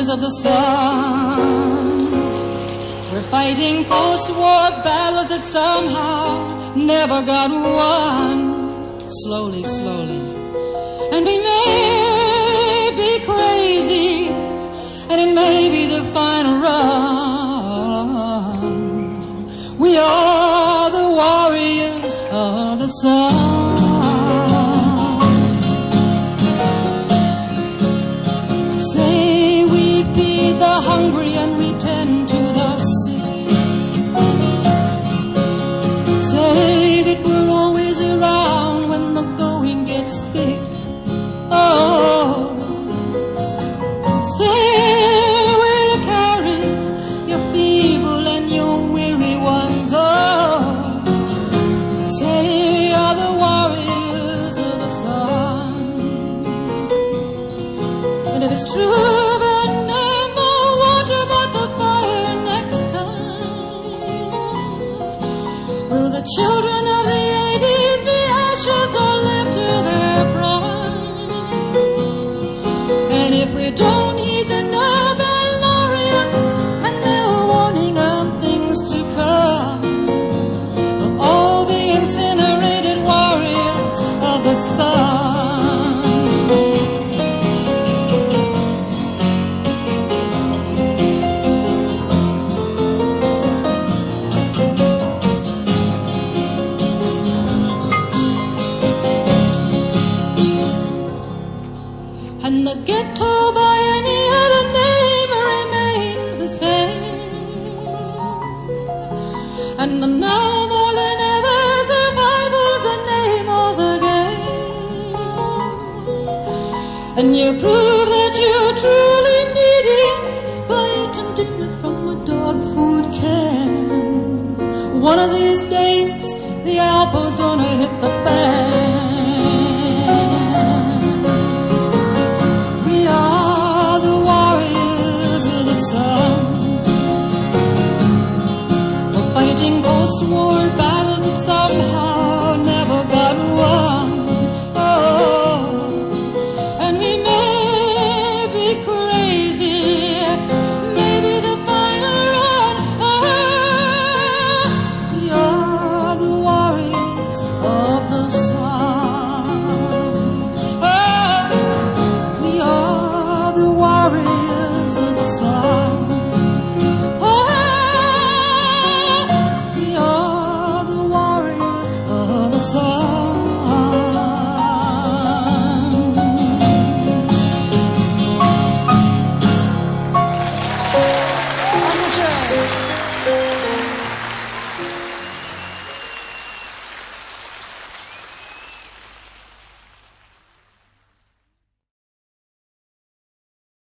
warriors of the sun. We're fighting post-war battles that somehow never got won. Slowly, slowly. And we may be crazy, and it may be the final run. We are the warriors of the sun. Say we feed the hungry and we tend to the sick. Say that we're always around when the going gets thick. Oh, say we'll carry your feeble and your weary ones. Oh, say we are the warriors of the sun. And it is true, but never what about the fire next time? Will the children of the 80s be ashes or live to their prime? And if we don't heed the Nobel laureates and their warning of things to come, we'll all be incinerated warriors of the sun. And the ghetto by any other name remains the same. And the now more than ever survival's the name of the game. And you prove that you're truly needy by eating dinner from the dog food can. One of these days the Alpo's gonna hit the fan. We're fighting post-war battles that somehow never got won. Oh, and we may be crazy, maybe the final run. Oh, we are the warriors of the sun. Oh, we are the warriors of the sun. We are the warriors of the sun.